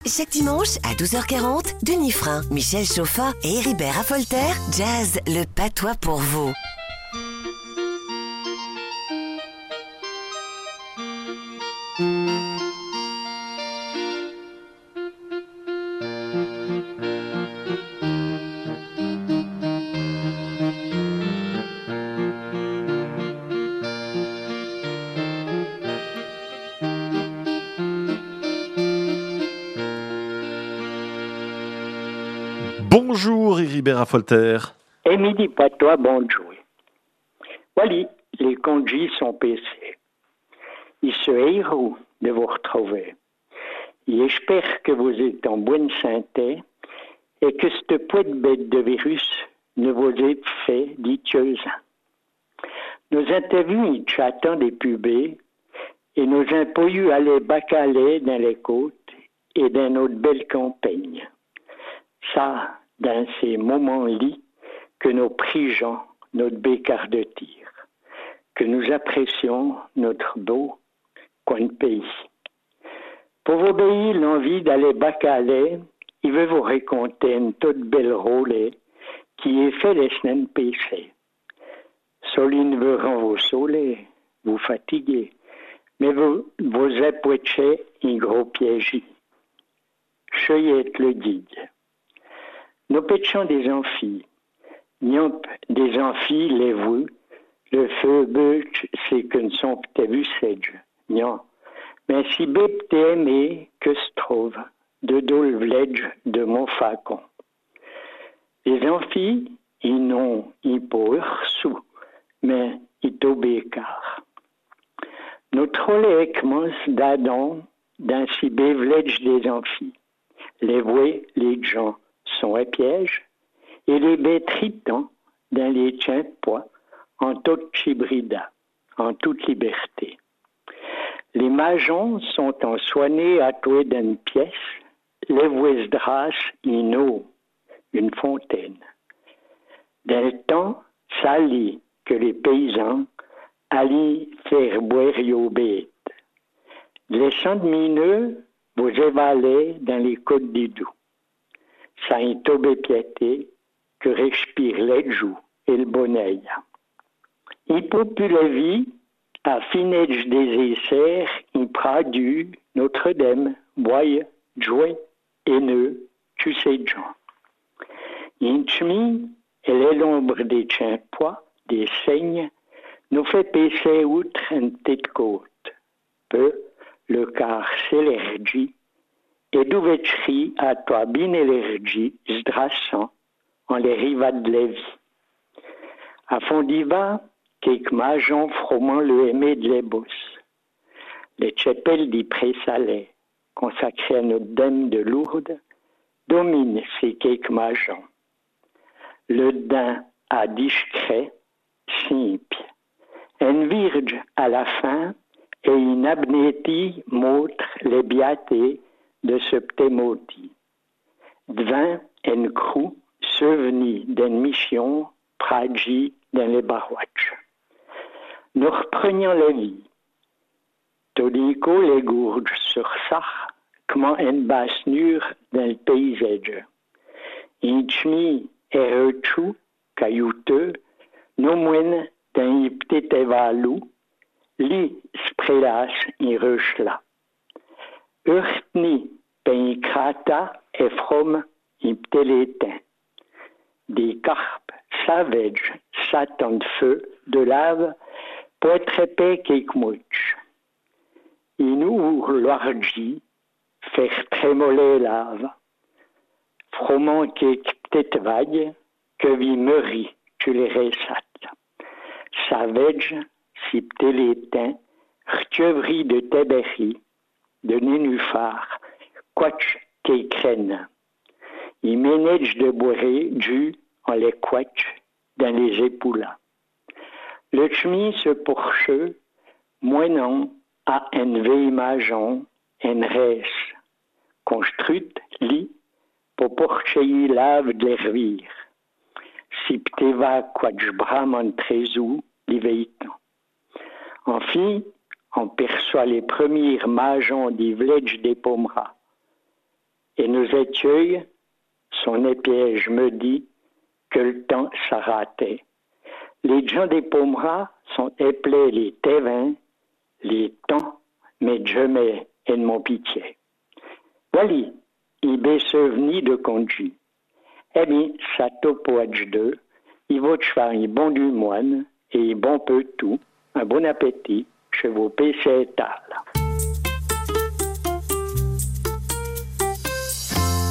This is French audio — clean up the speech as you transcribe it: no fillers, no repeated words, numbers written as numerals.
Chaque dimanche à 12h40, Denis Frein, Michel Chauffat et Héribert Affolter, Jazz, le patois pour vous. Bonjour Héribert Affolter. Et midi patois, bonjour. Voilà, les congés sont passés. Il se héros de vous retrouver. J'espère que vous êtes en bonne santé et que cette poète bête de virus ne vous ait fait ditieuse. Nos interviews, ils chattent des pubés et nos impoyus allaient bacaler dans les côtes et dans notre belle campagne. Ça, dans ces moments-là, que nous prigeons notre bécard de tir, que nous apprécions notre beau coin de pays. Pour vous obéir l'envie d'aller bacaler, il veut vous raconter une toute belle rôlée qui est fait les semaines passées. Soline veut rendre vous saoulés, vous fatiguer, mais vous approachez un gros piège. Cheyette le guide. Nous péchons des amphis. Nyomp des amphis, les vous, le feu bûche, c'est que ne sont peut-être vu sedge. Nyon. Mais si bête t'es aimé, que se trouve, de dol vledge de mon facon. Les amphis, ils n'ont, ils pour sous, mais ils t'obécar. Notre relais commence d'Adam, dans si bé vledge des amphis. Les voués, les gens, sont à piège, et les bêtes tritons dans les tiens poids, en toute chibrida, en toute liberté. Les magens sont en soignés à toi d'une pièce, les voués drasse une eau, une fontaine. Dans le temps, ça lit que les paysans allaient faire boire aux bêtes. Les champs de mineux vous évalaient dans les côtes du Doubs. Ça est tombé piété que respire les joues et le bonheur. Il popule la vie à finège des essers, il produit Notre-Dame, boye, jouet, haineux, tu sais, Jean. Une chemise, elle est l'ombre des poids, des saignes, nous fait passer outre une petite côte. Peu, le car s'élargit, et d'ouverture à toi bien élargie, zdrassant, en les rivades de la vie. À fond d'Iva, quelques magens frômant le aimé de les bosses. Les chapelles d'y pré-salé, consacrées à notre dame de Lourdes, dominent ces quelques magens. Le daim à discret, simple. Une virge à la fin, et une abnétie montre les biatés de ce petit moti. Devant une crou, souvenir d'une mission, pragi dans les barouaches. Nous reprenions la vie. Todico les gourges sur ça, comme une basse nure dans le paysage. Un chemin erreux, caillouteux, nous mène dans un petit évalou, li sprélas un ruche là. Urtni, ben krata et from un télétin. Des carpes, savages, satan de feu, de lave, pour être épais quelques mouches. Il nous l'orgie, faire trémoler lave. Fromant quelques petites vagues, que vi meurit, tu les ressates. Savage, si télétin, retievri de tébéri, de nénuphar, quatch tes crènes. Il ménage de boiré, du en les quatch dans les époulas. Le chemin se pourcheux, moinant à un veille majon, un res, construite, lit, pour porcher lave de l'hervire. Si pteva quatch brahman trésou, l'iveitan. Enfin, on perçoit les premiers magens des vleges des pommeras. Et nos études, son épiège me dit que le temps s'arrêtait. Les gens des Pomeras sont appelés les tévins, les temps, mais jamais et de mon pitié. Voilà, il est souvenir de conduit. Eh bien, ça top au H2, il va te faire un bon du moine et un bon peu de tout. Un bon appétit chez vos PCTA.